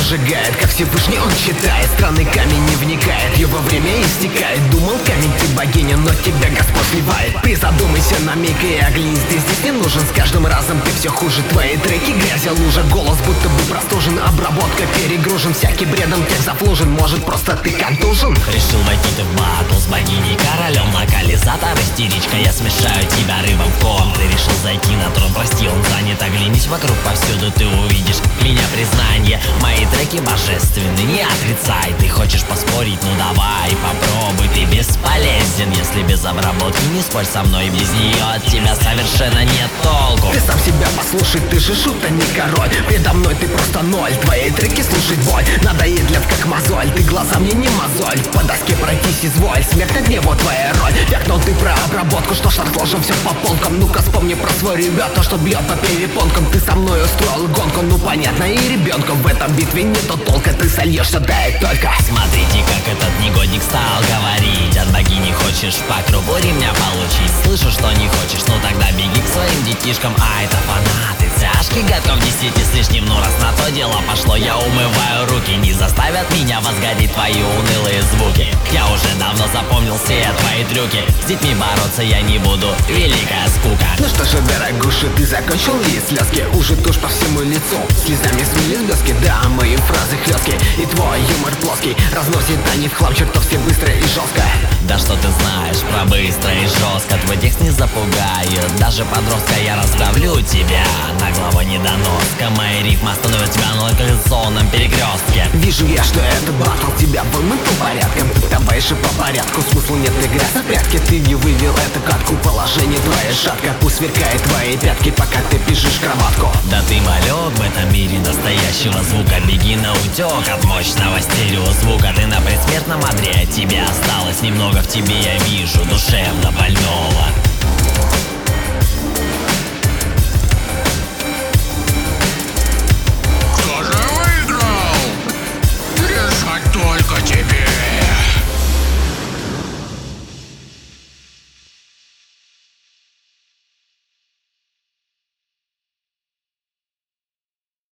зажигает, как Всевышний он считает. Странный камень не вникает, его время истекает. Думал, камень, ты богиня, но тебя Господь сливает. Призадумайся на миг и оглянись, ты здесь не нужен. С каждым разом ты все хуже, твои треки грязь, лужа. Голос будто бы простужен, обработка перегружен. Всякий бредом тех зафлужен, может просто ты контужен. Решил войти ты в батл с богиней королем. Локализатор, истеричка, я смешаю тебя рыбам в ком. Ты решил зайти на трон, прости, он занят. Оглянись вокруг, повсюду ты увидишь меня признание. Мои треки божественны, не отрицай. Ты хочешь поспорить, ну давай, попробуй. Ты бесполезен, если без обработки. Не спорь со мной, без нее от тебя совершенно нет толку. Ты сам себя послушай, ты же шут, а не король. Предо мной ты просто ноль, твои треки слушать боль. Надоедлят как мозоль, ты глаза мне не мозоль. По доске пройтись изволь, смерть на дне, вот твоя роль. Вякнул ты про обработку, что ж разложим все по полкам. Ну-ка вспомни про свой ребят, то что бьет по перепонкам. Ты со мной устроил гонку, ну понятно, и ребенком в этом битве нету толка. Ты сольешься, да и только. Смотрите, как этот негодник стал говорить. От богини хочешь по кругу ремня получить. Слышу, что не хочешь, ну тогда беги к своим детишкам. А это фанаты тяжкий, готов 10 с лишним. Ну раз на то дело пошло, я умываю руки. Не заставят меня возгореть твои унылые звуки. Я уже давно запомнил все твои трюки. С детьми бороться я не буду, великая скука. Ну что же, дорогуша, ты закончил ли слезки? Уже тушь по всему лицу, слезами смели блески. Да, мои фразы хлесткие, и твой юмор плоский. Разносит они в хлам чертовски быстро и жестко. Да что ты знаешь про быстро и жестко. Твой текст не запугает даже подростка. Я расправлю тебя, наглого недоноска. Мои рифмы остановят тебя на локализационном перекрестке. Вижу я, что это батл, тебя вымытал порядком. Ты давай же по порядку, смысл нет играть на прятки. Ты не вывел эту катку, положение твое шатко. Пусть сверкает твои пятки, пока ты бежишь кроватку. Да ты малек в этом мире настоящего звука. Беги на утек от мощного стереозвука. Ты на предсмертном одре, от тебя осталось немного. В тебе я вижу душевно больного.